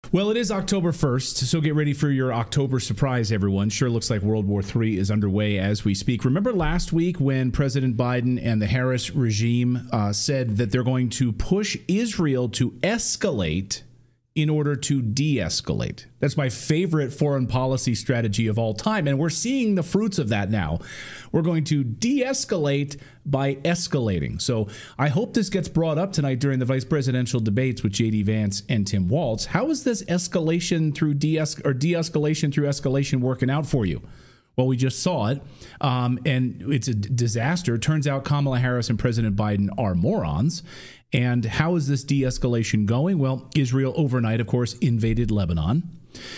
Well, it is October 1st, so get ready for your October surprise, everyone. Sure looks like World War III is underway as we speak. Remember last week when President Biden and the Harris regime said that they're going to push Israel to escalate in order to de-escalate? That's my favorite foreign policy strategy of all time, and we're seeing the fruits of that now. We're going to de-escalate by escalating. So I hope this gets brought up tonight during the vice presidential debates with J.D. Vance and Tim Walz. How is this escalation through de-escalation through escalation working out for you? Well, we just saw it, and it's a disaster. Turns out Kamala Harris and President Biden are morons. And how is this de-escalation going? Well, Israel overnight, of course, invaded Lebanon.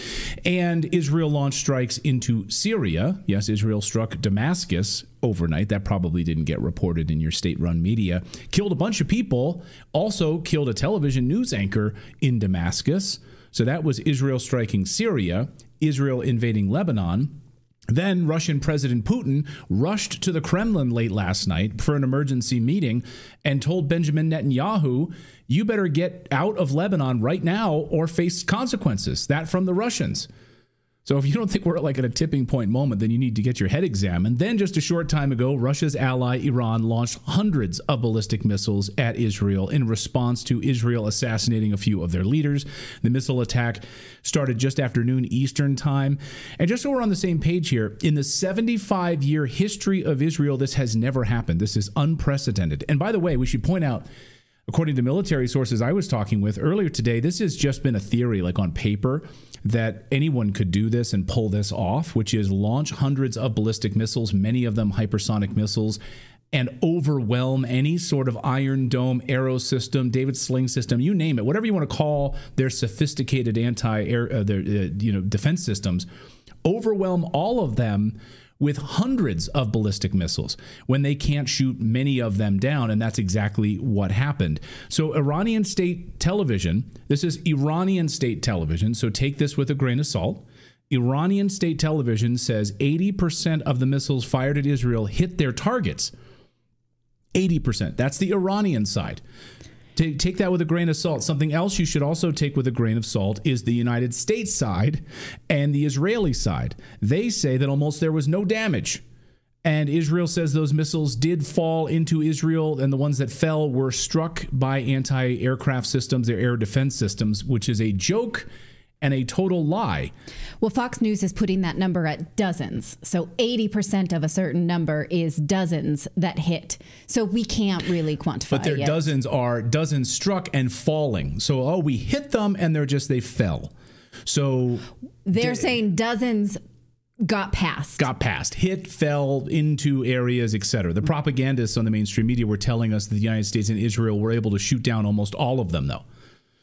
And Israel launched strikes into Syria. Yes, Israel struck Damascus overnight. That probably didn't get reported in your state-run media. Killed a bunch of people. Also killed a television news anchor in Damascus. So that was Israel striking Syria. Israel invading Lebanon. Then Russian President Putin rushed to the Kremlin late last night for an emergency meeting and told Benjamin Netanyahu, you better get out of Lebanon right now or face consequences. That from the Russians. So if you don't think we're like at a tipping point moment, then you need to get your head examined. Then just a short time ago, Russia's ally Iran launched hundreds of ballistic missiles at Israel in response to Israel assassinating a few of their leaders. The missile attack started just after noon Eastern time. And just so we're on the same page here, in the 75-year history of Israel, this has never happened. This is unprecedented. And by the way, we should point out, according to military sources I was talking with earlier today, this has just been a theory, like on paper, that anyone could do this and pull this off, which is launch hundreds of ballistic missiles, many of them hypersonic missiles, and overwhelm any sort of Iron Dome, Arrow system, David Sling system, you name it, whatever you want to call their sophisticated anti-air, defense systems, overwhelm all of them with hundreds of ballistic missiles when they can't shoot many of them down. And that's exactly what happened. So Iranian state television, this is Iranian state television, so take this with a grain of salt. Iranian state television says 80% of the missiles fired at Israel hit their targets. 80%. That's the Iranian side. Take that with a grain of salt. Something else you should also take with a grain of salt is the United States side and the Israeli side. They say that almost there was no damage. And Israel says those missiles did fall into Israel, and the ones that fell were struck by anti-aircraft systems, their air defense systems, which is a joke and a total lie. Well, Fox News is putting that number at dozens. So 80% of a certain number is dozens that hit. So we can't really quantify But their yet. Dozens are dozens struck and falling. So, we hit them and they fell. So they're saying dozens got past. Hit, fell into areas, etc. The propagandists on the mainstream media were telling us that the United States and Israel were able to shoot down almost all of them, though.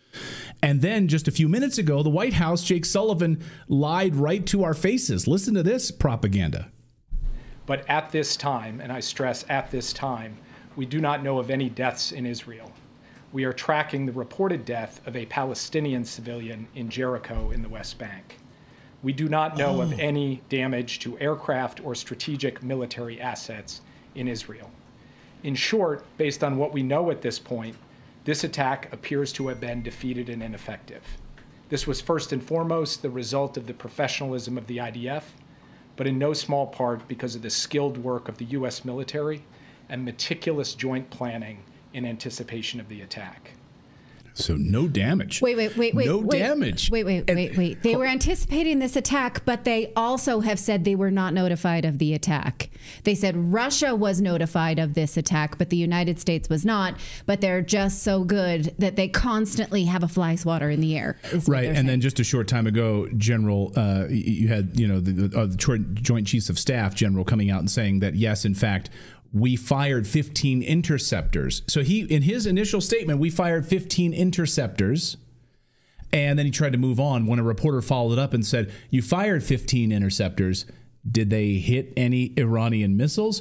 And then just a few minutes ago, the White House, Jake Sullivan, lied right to our faces. Listen to this propaganda. But at this time, and I stress at this time, we do not know of any deaths in Israel. We are tracking the reported death of a Palestinian civilian in Jericho in the West Bank. We do not know of any damage to aircraft or strategic military assets in Israel. In short, based on what we know at this point, this attack appears to have been defeated and ineffective. This was first and foremost the result of the professionalism of the IDF, but in no small part because of the skilled work of the U.S. military and meticulous joint planning in anticipation of the attack. So no damage. Wait. No damage. Wait. They were anticipating this attack, but they also have said they were not notified of the attack. They said Russia was notified of this attack, but the United States was not. But they're just so good that they constantly have a fly swatter in the air. Right. And then just a short time ago, General, you had, the Joint Chiefs of Staff General coming out and saying that, yes, in fact, we fired 15 interceptors. So in his initial statement, we fired 15 interceptors. And then he tried to move on when a reporter followed up and said, you fired 15 interceptors. Did they hit any Iranian missiles?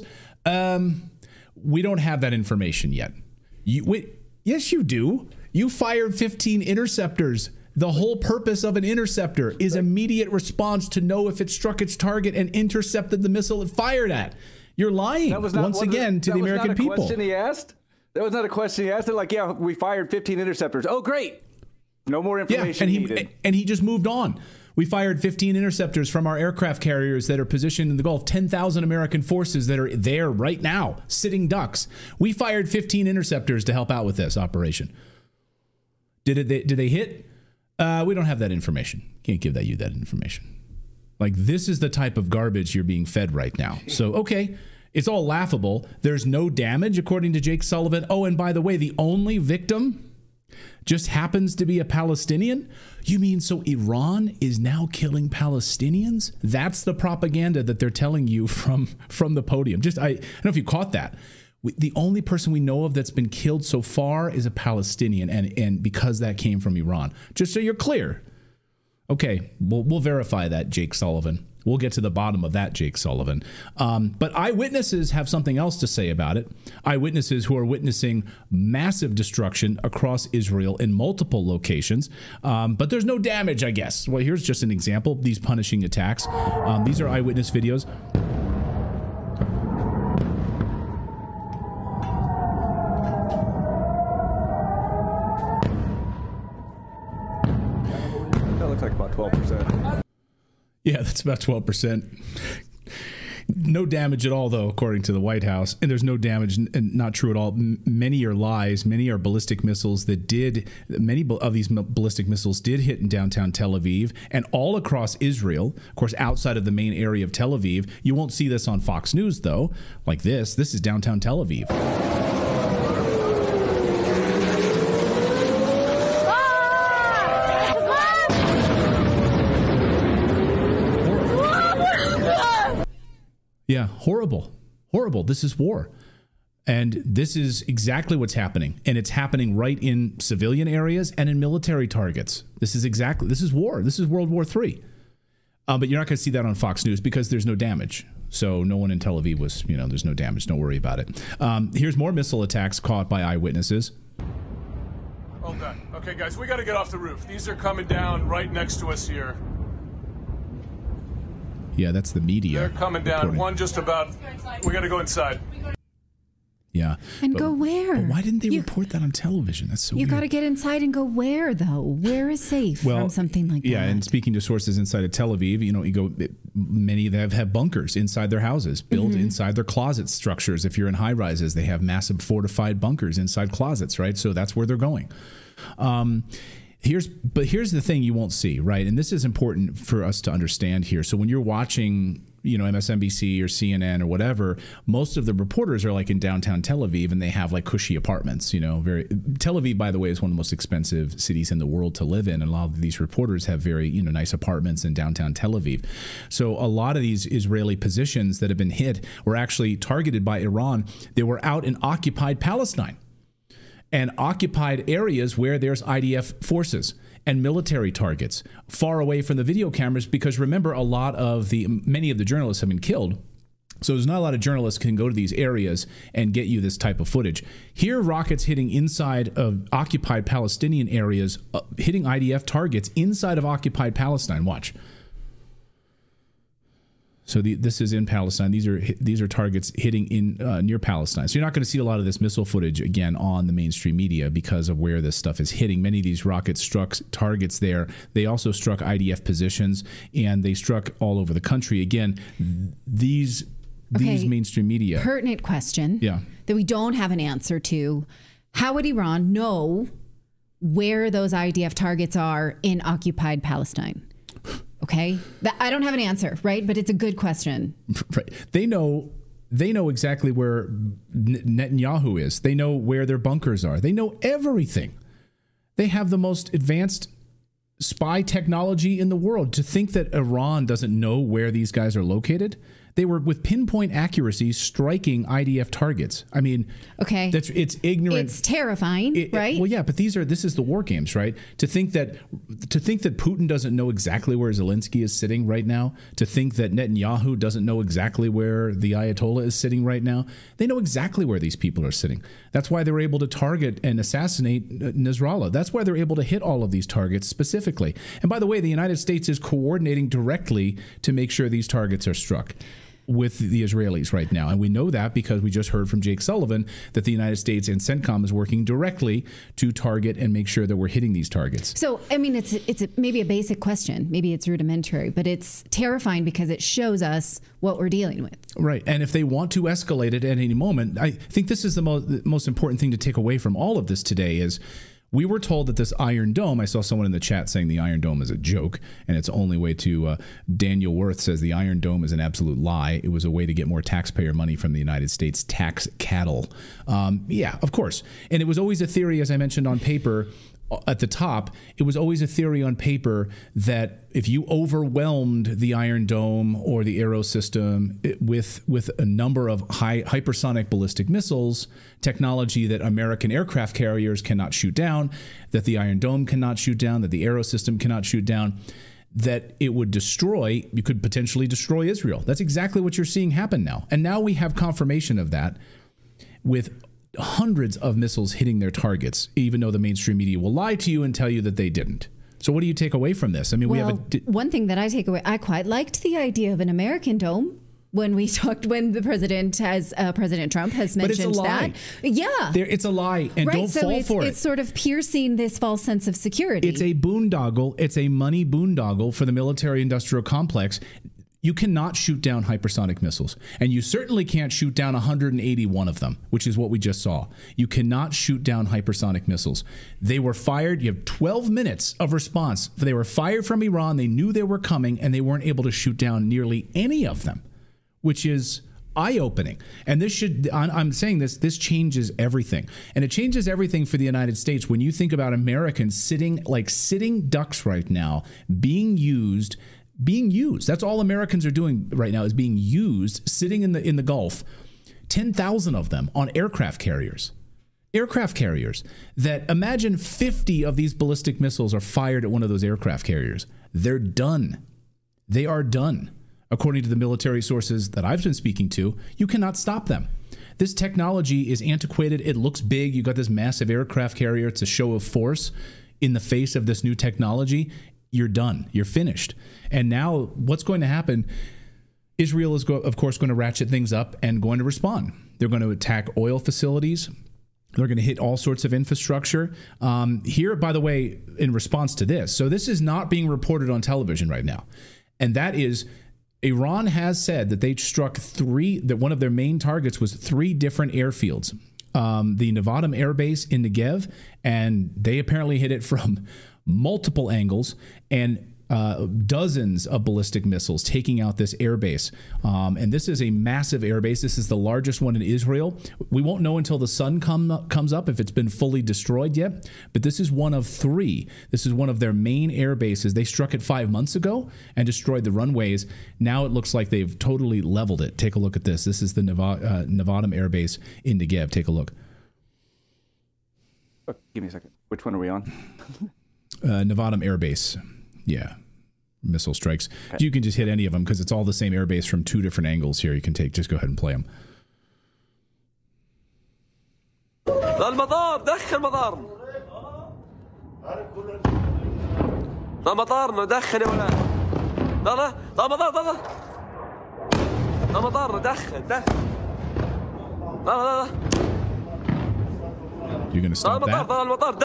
We don't have that information yet. Yes, you do. You fired 15 interceptors. The whole purpose of an interceptor is immediate response to know if it struck its target and intercepted the missile it fired at. You're lying once again to the American people. That was not a question he asked. That was not a question he asked. They're like, yeah, we fired 15 interceptors. Oh, great. No more information needed. And he just moved on. We fired 15 interceptors from our aircraft carriers that are positioned in the Gulf, 10,000 American forces that are there right now, sitting ducks. We fired 15 interceptors to help out with this operation. Did they hit? We don't have that information. Can't give you that information. Like, this is the type of garbage you're being fed right now. So, okay, it's all laughable. There's no damage, according to Jake Sullivan. Oh, and by the way, the only victim just happens to be a Palestinian? You mean so Iran is now killing Palestinians? That's the propaganda that they're telling you from the podium. I don't know if you caught that. The only person we know of that's been killed so far is a Palestinian, and because that came from Iran. Just so you're clear. Okay, we'll verify that, Jake Sullivan. We'll get to the bottom of that, Jake Sullivan. But eyewitnesses have something else to say about it. Eyewitnesses who are witnessing massive destruction across Israel in multiple locations. But there's no damage, I guess. Well, here's just an example. These punishing attacks. These are eyewitness videos. That looks like about 12%. Yeah, that's about 12%. No damage at all, though, according to the White House. And there's no damage, and not true at all. Many are lies. Many are ballistic missiles many of these ballistic missiles did hit in downtown Tel Aviv and all across Israel. Of course, outside of the main area of Tel Aviv. You won't see this on Fox News, though. Like this. This is downtown Tel Aviv. Yeah, horrible. This is war. And this is exactly what's happening. And it's happening right in civilian areas and in military targets. This is war. This is World War III. But you're not going to see that on Fox News because there's no damage. So no one in Tel Aviv was, there's no damage. Don't worry about it. Here's more missile attacks caught by eyewitnesses. All done. Okay, guys, we got to get off the roof. These are coming down right next to us here. Yeah, that's the media. They're coming down. Reporting. One just about. We got to go inside. Yeah. Go where? But why didn't they report that on television? That's so weird. You got to get inside and go where, though? Where is safe from something like that? Yeah, and speaking to sources inside of Tel Aviv, you go, many of them have bunkers inside their houses, built inside their closet structures. If you're in high rises, they have massive fortified bunkers inside closets, right? So that's where they're going. Here's the thing you won't see, right? And this is important for us to understand here. So when you're watching, MSNBC or CNN or whatever, most of the reporters are like in downtown Tel Aviv and they have like cushy apartments, Tel Aviv, by the way, is one of the most expensive cities in the world to live in. And a lot of these reporters have very, nice apartments in downtown Tel Aviv. So a lot of these Israeli positions that have been hit were actually targeted by Iran. They were out in occupied Palestine and occupied areas where there's IDF forces and military targets far away from the video cameras, because remember, many of the journalists have been killed. So there's not a lot of journalists can go to these areas and get you this type of footage. Here, rockets hitting inside of occupied Palestinian areas, hitting IDF targets inside of occupied Palestine. Watch. So this is in Palestine. These are targets hitting in near Palestine. So you're not going to see a lot of this missile footage again on the mainstream media because of where this stuff is hitting. Many of these rockets struck targets there. They also struck IDF positions, and they struck all over the country. Again, these mainstream media. Pertinent question. Yeah. That we don't have an answer to. How would Iran know where those IDF targets are in occupied Palestine? Okay, I don't have an answer, right? But it's a good question. Right. They know exactly where Netanyahu is. They know where their bunkers are. They know everything. They have the most advanced spy technology in the world. To think that Iran doesn't know where these guys are located, they were with pinpoint accuracy striking IDF targets. I mean, okay, it's ignorant. It's terrifying, right? Well, yeah, but this is the war games, right? To think that Putin doesn't know exactly where Zelensky is sitting right now, to think that Netanyahu doesn't know exactly where the Ayatollah is sitting right now, they know exactly where these people are sitting. That's why they're able to target and assassinate Nasrallah. That's why they're able to hit all of these targets specifically. And by the way, the United States is coordinating directly to make sure these targets are struck. with the Israelis right now. And we know that because we just heard from Jake Sullivan that the United States and CENTCOM is working directly to target and make sure that we're hitting these targets. So, I mean, it's maybe a basic question. Maybe it's rudimentary, but it's terrifying because it shows us what we're dealing with. Right. And if they want to escalate it at any moment, I think this is the most important thing to take away from all of this today is we were told that this Iron Dome, I saw someone in the chat saying the Iron Dome is a joke, and it's only way to, Daniel Worth says the Iron Dome is an absolute lie. It was a way to get more taxpayer money from the United States tax cattle. Yeah, of course. And it was always a theory, as I mentioned on paper, at the top, it was always a theory on paper that if you overwhelmed the Iron Dome or the Arrow system with a number of hypersonic ballistic missiles, technology that American aircraft carriers cannot shoot down, that the Iron Dome cannot shoot down, that the Arrow system cannot shoot down, that it would destroy, you could potentially destroy Israel. That's exactly what you're seeing happen now. And now we have confirmation of that with hundreds of missiles hitting their targets, even though the mainstream media will lie to you and tell you that they didn't. So what do you take away from this? I mean, one thing that I take away, I quite liked the idea of an American dome when the President Trump has mentioned but it's a lie. that. Yeah. It's a lie, and right, don't fall for it. It's sort of piercing this false sense of security. It's a boondoggle. It's a money boondoggle for the military-industrial complex. You cannot shoot down hypersonic missiles, and you certainly can't shoot down 181 of them, which is what we just saw. You cannot shoot down hypersonic missiles. They were fired. You have 12 minutes of response. They were fired from Iran. They knew they were coming, and they weren't able to shoot down nearly any of them, which is eye-opening. And this should, I'm saying this changes everything. And it changes everything for the United States when you think about Americans sitting ducks right now, being used. That's all Americans are doing right now is being used, sitting in the Gulf, 10,000 of them on aircraft carriers. Aircraft carriers that imagine 50 of these ballistic missiles are fired at one of those aircraft carriers. They're done. They are done. According to the military sources that I've been speaking to, you cannot stop them. This technology is antiquated. It looks big. You got this massive aircraft carrier. It's a show of force in the face of this new technology. You're done. You're finished. And now what's going to happen? Israel is, of course, going to ratchet things up and going to respond. They're going to attack oil facilities. They're going to hit all sorts of infrastructure. Here, by the way, in response to this, so this is not being reported on television right now. And that is, Iran has said that they struck that one of their main targets was 3 different airfields. The Nevatim Air Base in Negev, and they apparently hit it from multiple angles and dozens of ballistic missiles taking out this airbase. And this is a massive airbase. This is the largest one in Israel. We won't know until the sun comes up if it's been fully destroyed yet, but this is one of 3. This is one of their main air bases. They struck it 5 months ago and destroyed the runways. Now it looks like they've totally leveled it. Take a look at this. This is the Nevatim Air Base in Negev. Take a look. Oh, give me a second. Which one are we on? Nevatim Air Base. Yeah. Missile strikes. Okay. You can just hit any of them because it's all the same airbase from 2 different angles here. You can just go ahead and play them. المطار دخل مطار المطار ندخل يا ولاد لا المطار ندخل لا You're going to stop that?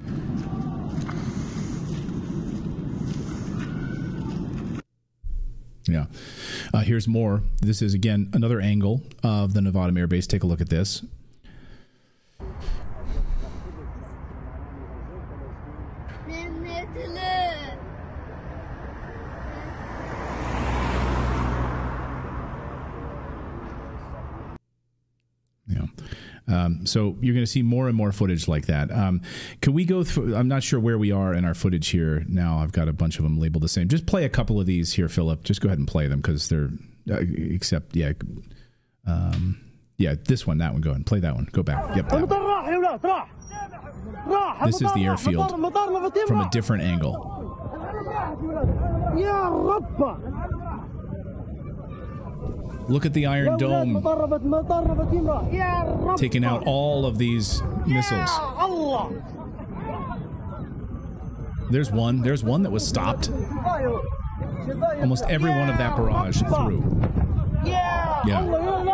Yeah. Here's more. This is, again, another angle of the Nevatim Air Base. Take a look at this. Yeah. So you're going to see more and more footage like that. Can we go through? I'm not sure where we are in our footage here now. I've got a bunch of them labeled the same. Just play a couple of these here, Philip. Just go ahead and play them because they're this one, that one. Go ahead and play that one. Go back. Yep. This is the airfield from a different angle. Look at the Iron Dome taking out all of these missiles. There's one that was stopped. Almost every one of that barrage through. Yeah.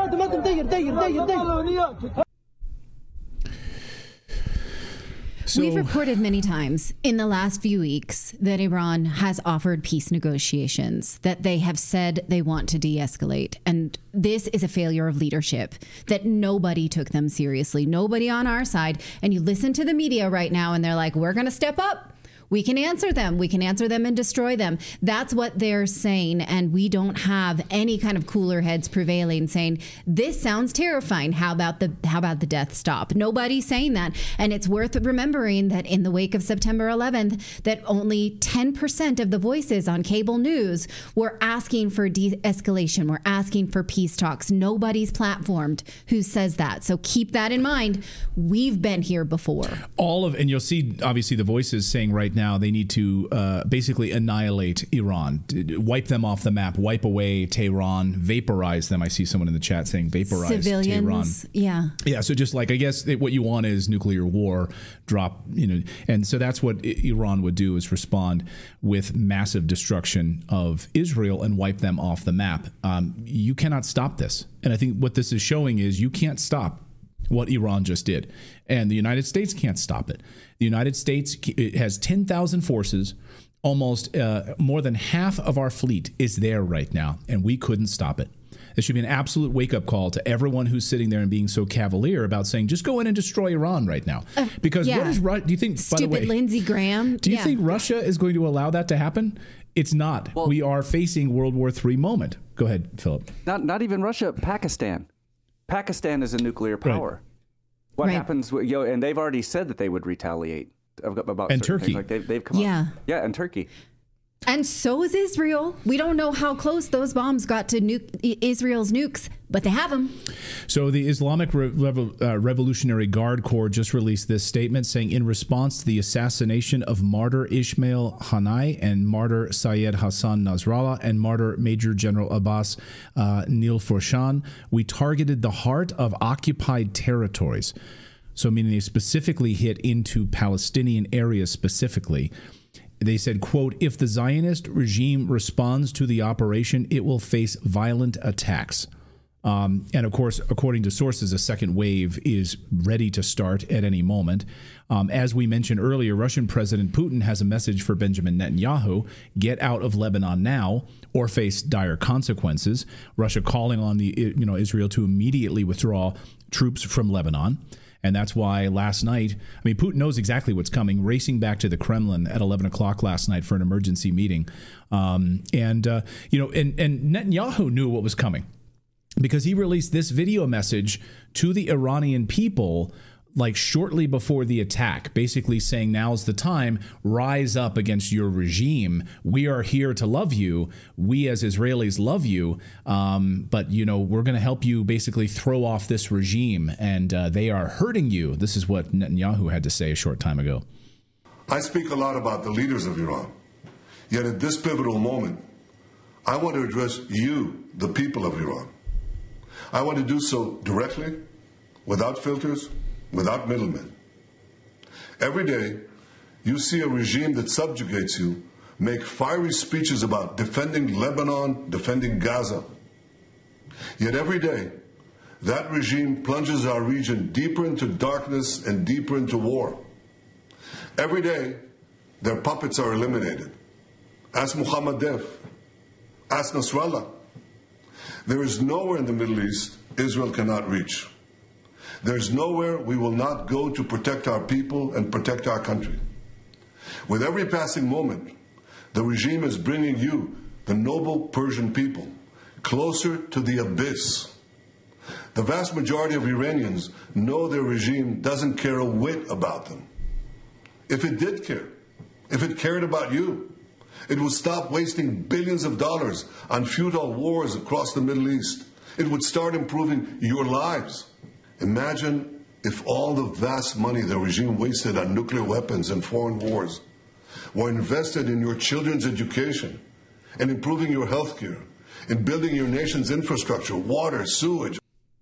So, we've reported many times in the last few weeks that Iran has offered peace negotiations, that they have said they want to de-escalate. And this is a failure of leadership, that nobody took them seriously, nobody on our side. And you listen to the media right now and they're like, we're going to step up. We can answer them. We can answer them and destroy them. That's what they're saying. And we don't have any kind of cooler heads prevailing saying, this sounds terrifying. How about the death stop? Nobody's saying that. And it's worth remembering that in the wake of September 11th, that only 10% of the voices on cable news were asking for de-escalation. We're asking for peace talks. Nobody's platformed who says that. So keep that in mind. We've been here before. And you'll see, obviously, the voices saying right now they need to basically annihilate Iran, wipe them off the map, wipe away Tehran, vaporize them. I see someone in the chat saying vaporize civilians, Tehran. Yeah. So just like, I guess what you want is nuclear war, drop, and so that's what Iran would do, is respond with massive destruction of Israel and wipe them off the map. You cannot stop this. And I think what this is showing is you can't stop what Iran just did. And the United States can't stop it. The United States has 10,000 forces. Almost more than half of our fleet is there right now, and we couldn't stop it. It should be an absolute wake-up call to everyone who's sitting there and being so cavalier about saying, just go in and destroy Iran right now. Because what is do you think, stupid, by the way, Lindsey Graham? Do you think Russia is going to allow that to happen? It's not. Well, we are facing World War III moment. Go ahead, Philip. Not even Russia, Pakistan. Pakistan is a nuclear power. Right. What happens? And they've already said that they would retaliate about and Turkey. Things. Like they've come up. Yeah, and Turkey. And so is Israel. We don't know how close those bombs got to Israel's nukes, but they have them. So the Islamic Revolutionary Guard Corps just released this statement saying, in response to the assassination of martyr Ismail Haniyeh and martyr Syed Hassan Nasrallah and martyr Major General Abbas Nilfourshan, we targeted the heart of occupied territories. So meaning they specifically hit into Palestinian areas specifically. They said, quote, if the Zionist regime responds to the operation, it will face violent attacks. And of course, according to sources, a second wave is ready to start at any moment. As we mentioned earlier, Russian President Putin has a message for Benjamin Netanyahu: get out of Lebanon now or face dire consequences. Russia calling on Israel to immediately withdraw troops from Lebanon. And that's why last night, Putin knows exactly what's coming, racing back to the Kremlin at 11 o'clock last night for an emergency meeting. And Netanyahu knew what was coming because he released this video message to the Iranian people like shortly before the attack, basically saying, now's the time, rise up against your regime. We are here to love you. We as Israelis love you. But, we're going to help you basically throw off this regime, and they are hurting you. This is what Netanyahu had to say a short time ago. I speak a lot about the leaders of Iran. Yet at this pivotal moment, I want to address you, the people of Iran. I want to do so directly, without filters, without middlemen. Every day, you see a regime that subjugates you make fiery speeches about defending Lebanon, defending Gaza. Yet every day, that regime plunges our region deeper into darkness and deeper into war. Every day, their puppets are eliminated. Ask Mohammed Deif. Ask Nasrallah. There is nowhere in the Middle East Israel cannot reach. There's nowhere we will not go to protect our people and protect our country. With every passing moment, the regime is bringing you, the noble Persian people, closer to the abyss. The vast majority of Iranians know their regime doesn't care a whit about them. If it did care, if it cared about you, it would stop wasting billions of dollars on futile wars across the Middle East. It would start improving your lives. Imagine if all the vast money the regime wasted on nuclear weapons and foreign wars were invested in your children's education and improving your health care and building your nation's infrastructure, water, sewage.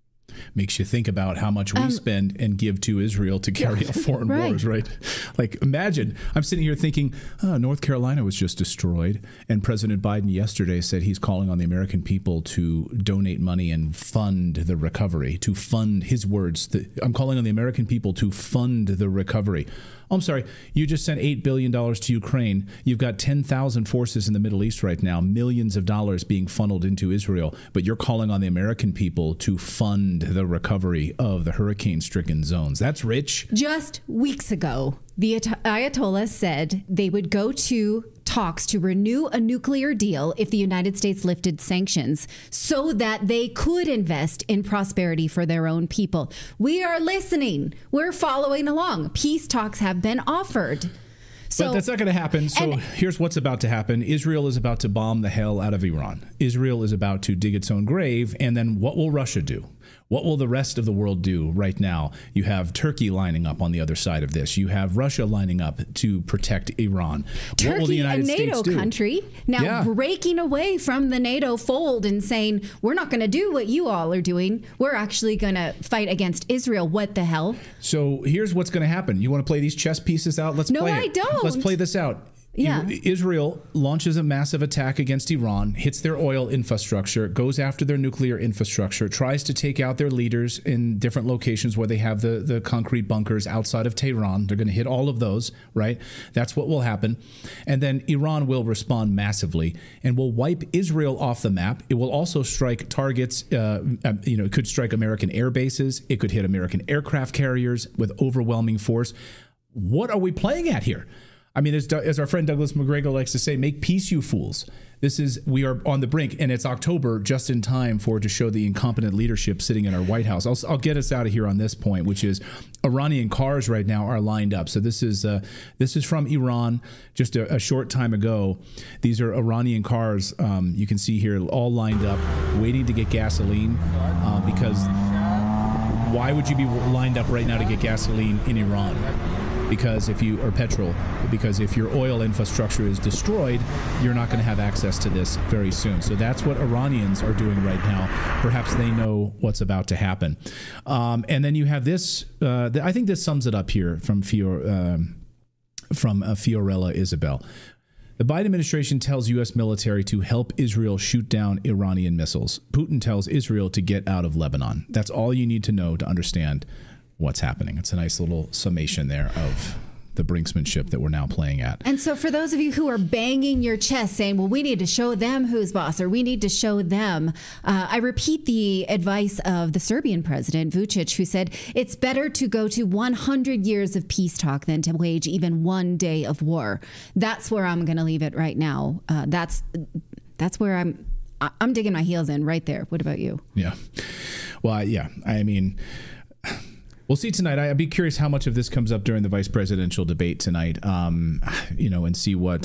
makes you think about how much we spend and give to Israel to carry out foreign wars, right? Like, imagine, I'm sitting here thinking, North Carolina was just destroyed, and President Biden yesterday said he's calling on the American people to donate money and fund the recovery, to fund, his words, I'm calling on the American people to fund the recovery. Oh, I'm sorry, you just sent $8 billion to Ukraine. You've got 10,000 forces in the Middle East right now, millions of dollars being funneled into Israel, but you're calling on the American people to fund the recovery of the hurricane-stricken zones. That's rich. Just weeks ago, the Ayatollah said they would go to talks to renew a nuclear deal if the United States lifted sanctions so that they could invest in prosperity for their own people. We are listening. We're following along. Peace talks have been offered. But that's not going to happen. So here's what's about to happen. Israel is about to bomb the hell out of Iran. Israel is about to dig its own grave. And then what will Russia do? What will the rest of the world do right now? You have Turkey lining up on the other side of this. You have Russia lining up to protect Iran. Turkey, what will the United a NATO States do? country, now breaking away from the NATO fold and saying, we're not going to do what you all are doing. We're actually going to fight against Israel. What the hell? So here's what's going to happen. You want to play these chess pieces out? Let's play it. No, I don't. Let's play this out. Yeah. Israel launches a massive attack against Iran, hits their oil infrastructure, goes after their nuclear infrastructure, tries to take out their leaders in different locations where they have the concrete bunkers outside of Tehran. They're going to hit all of those, right? That's what will happen. And then Iran will respond massively and will wipe Israel off the map. It will also strike targets. It could strike American air bases. It could hit American aircraft carriers with overwhelming force. What are we playing at here? I mean, as our friend Douglas McGregor likes to say, make peace, you fools. We are on the brink, and it's October, just in time to show the incompetent leadership sitting in our White House. I'll get us out of here on this point, which is Iranian cars right now are lined up. So this is from Iran just a short time ago. These are Iranian cars. You can see here all lined up, waiting to get gasoline because why would you be lined up right now to get gasoline in Iran? Because if your oil infrastructure is destroyed, you're not going to have access to this very soon. So that's what Iranians are doing right now. Perhaps they know what's about to happen. And then you have this. I think this sums it up here from Fiorella Isabel. The Biden administration tells U.S. military to help Israel shoot down Iranian missiles. Putin tells Israel to get out of Lebanon. That's all you need to know to understand what's happening. It's a nice little summation there of the brinksmanship that we're now playing at. And so for those of you who are banging your chest saying, well, we need to show them who's boss, or we need to show them, I repeat the advice of the Serbian president, Vučić, who said it's better to go to 100 years of peace talk than to wage even one day of war. That's where I'm going to leave it right now. That's where I'm digging my heels in right there. What about you? Yeah. Well, yeah. I mean, we'll see tonight. I'd be curious how much of this comes up during the vice presidential debate tonight, and see what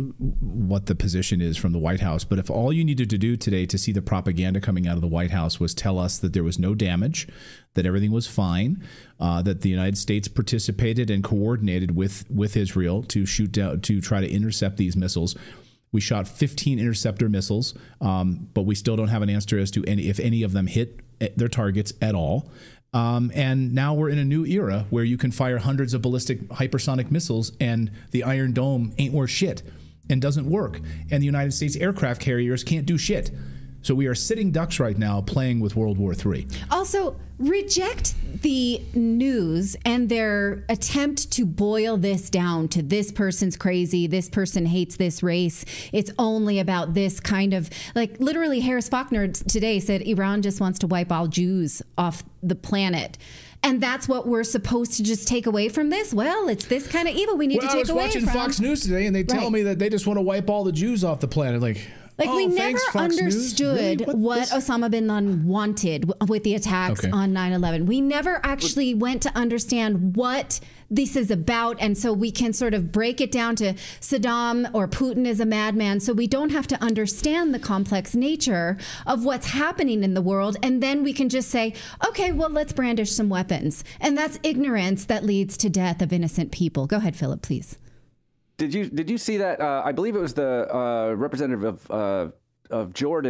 the position is from the White House. But if all you needed to do today to see the propaganda coming out of the White House was tell us that there was no damage, that everything was fine, that the United States participated and coordinated with Israel to shoot down, to try to intercept these missiles. We shot 15 interceptor missiles, but we still don't have an answer as to if any of them hit their targets at all. And now we're in a new era where you can fire hundreds of ballistic hypersonic missiles and the Iron Dome ain't worth shit and doesn't work. And the United States aircraft carriers can't do shit. So we are sitting ducks right now playing with World War III. Also, reject the news and their attempt to boil this down to this person's crazy, this person hates this race. It's only about this kind of, like, literally Harris Faulkner today said Iran just wants to wipe all Jews off the planet. And that's what we're supposed to just take away from this? Well, it's this kind of evil we need to take away from. I was watching Fox News today, and they tell me that they just want to wipe all the Jews off the planet. We never understood what Osama bin Laden wanted with the attacks on 9/11. We never actually went to understand what this is about. And so we can sort of break it down to Saddam or Putin is a madman. So we don't have to understand the complex nature of what's happening in the world. And then we can just say, okay, well, let's brandish some weapons. And that's ignorance that leads to death of innocent people. Go ahead, Philip, please. Did you see that? I believe it was the representative of Jordan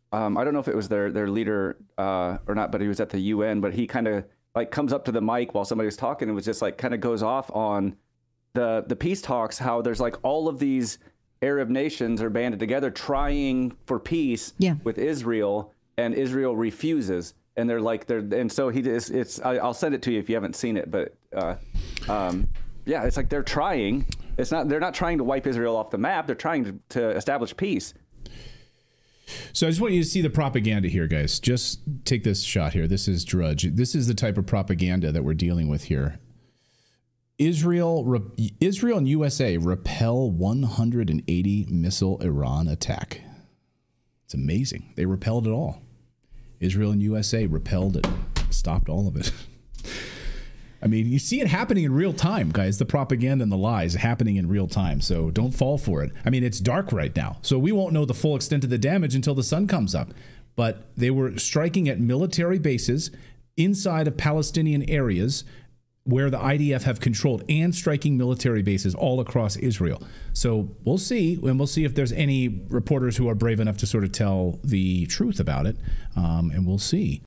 I don't know if it was their leader or not, but he was at the UN. But he kind of like comes up to the mic while somebody was talking and was just like kind of goes off on the peace talks, how there's like all of these Arab nations are banded together trying for peace with Israel, and Israel refuses. And and so I'll send it to you if you haven't seen it, but yeah, it's like they're trying. They're not trying to wipe Israel off the map. They're trying to establish peace. So I just want you to see the propaganda here, guys. Just take this shot here. This is Drudge. This is the type of propaganda that we're dealing with here. Israel and USA repel 180 missile Iran attack. It's amazing. They repelled it all. Israel and USA repelled it, stopped all of it. I mean, you see it happening in real time, guys. The propaganda and the lies happening in real time. So don't fall for it. I mean, it's dark right now, so we won't know the full extent of the damage until the sun comes up. But they were striking at military bases inside of Palestinian areas where the IDF have controlled, and striking military bases all across Israel. So we'll see, and we'll see if there's any reporters who are brave enough to sort of tell the truth about it, and we'll see.